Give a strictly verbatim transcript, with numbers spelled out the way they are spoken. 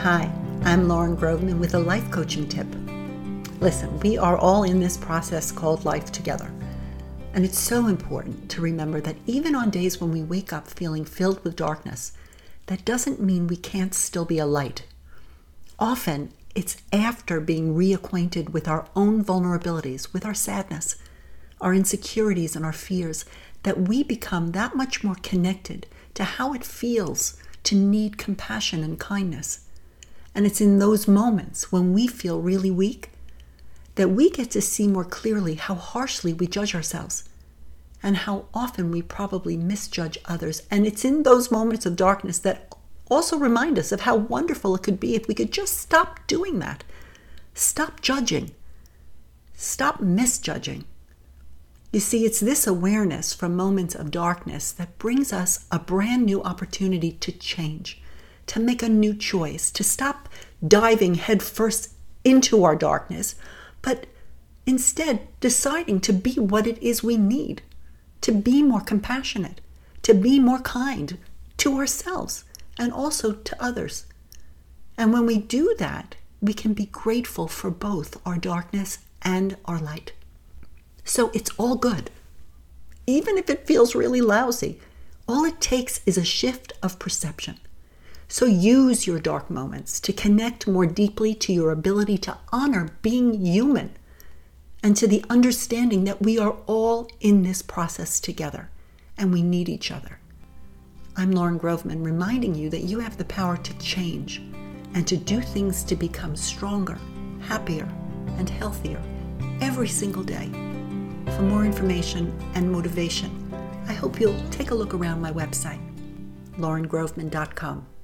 Hi, I'm Lauren Groveman with a life coaching tip. Listen, we are all in this process called life together. And it's so important to remember that even on days when we wake up feeling filled with darkness, that doesn't mean we can't still be a light. Often, it's after being reacquainted with our own vulnerabilities, with our sadness, our insecurities, and our fears, that we become that much more connected to how it feels to need compassion and kindness. And it's in those moments when we feel really weak that we get to see more clearly how harshly we judge ourselves and how often we probably misjudge others. And it's in those moments of darkness that also remind us of how wonderful it could be if we could just stop doing that. Stop judging. Stop misjudging. You see, it's this awareness from moments of darkness that brings us a brand new opportunity to change, to make a new choice, to stop diving headfirst into our darkness, but instead deciding to be what it is we need, to be more compassionate, to be more kind to ourselves and also to others. And when we do that, we can be grateful for both our darkness and our light. So it's all good. Even if it feels really lousy, all it takes is a shift of perception. So use your dark moments to connect more deeply to your ability to honor being human and to the understanding that we are all in this process together and we need each other. I'm Lauren Groveman, reminding you that you have the power to change and to do things to become stronger, happier, and healthier every single day. For more information and motivation, I hope you'll take a look around my website, lauren groveman dot com.